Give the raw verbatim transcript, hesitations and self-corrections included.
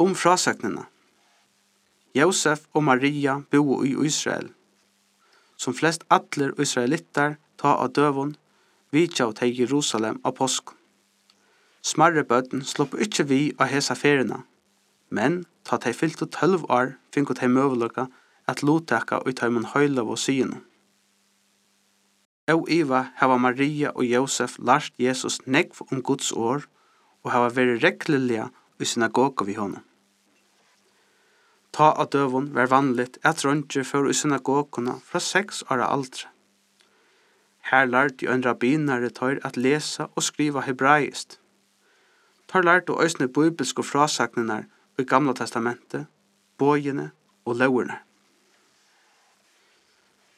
Om frasagnina. Josef og Maria bo i Israel. Som flest atler israelittar ta av døvun, vitja og teg Jerusalem av påsk. Smarre bøtten slopp ikkje vi av hesa ferina, men ta teg fyllt og tølv år finko teg møveløka at loteka ut heimun høylav og syenu. Og Iva hava Maria og Josef lært Jesus negv om Guds år og hava vært reglelige i synagoga vi honom. Ta av døvun var vanligt at røntger for i synagoguna fra seks åra aldre. Her lærte jo en rabbinare tør at lesa og skriva hebraist. Tar lærte også bibelske frasagnenar i Gamla testamentet, bøyene og loverne.